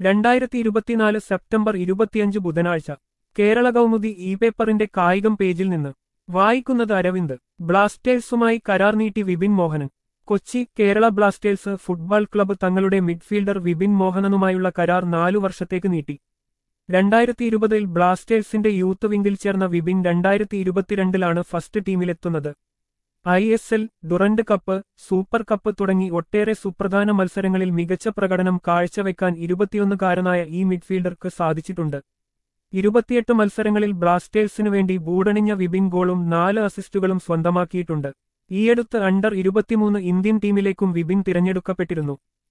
2024 September 25 ബുധനാഴ്ച Kerala Kaumudi E പേപ്പറിന്റെ കായികം പേജിൽ നിന്ന് വായിക്കുന്നത് അരവിന്ദ്. ബ്ലാസ്റ്റേഴ്സുമായി കരാർ നീട്ടി Vipin Mohanan. Kochi. Kerala Blasters football club തങ്ങളുടെ മിഡ്ഫീൽഡർ വിപിൻ മോഹനനുമായുള്ള കരാർ 4 വർഷത്തേക്ക് നീട്ടി. 2020-ൽ ബ്ലാസ്റ്റേഴ്സിന്റെ യൂത്ത് വിംഗിൽ ചേർന്ന വിപിൻ 2022-ലാണ് ഫസ്റ്റ് ടീമിലെത്തുന്നത്. ISL, Durand Cup, Super Cup തുടങ്ങി ഒട്ടേറെ സുപ്രധാന മത്സരങ്ങളിൽ മികച്ച പ്രകടനം കാഴ്ചവെക്കാൻ 21-കാരനായ ഈ മിഡ്ഫീൽഡർക്ക് സാധിച്ചിട്ടുണ്ട്. 28 മത്സരങ്ങളിൽ ബ്ലാസ്റ്റേഴ്സിനു വേണ്ടി ബൂടണിഞ്ഞ വിപിൻ ഗോളും 4 അസിസ്റ്റുകളും സ്വന്തമാക്കിയിട്ടുണ്ട്. ഈയടുത്ത് അണ്ടർ 23 ഇന്ത്യൻ ടീമിലേക്കും വിപിൻ തിരഞ്ഞെടുക്കപ്പെട്ടിരുന്നു.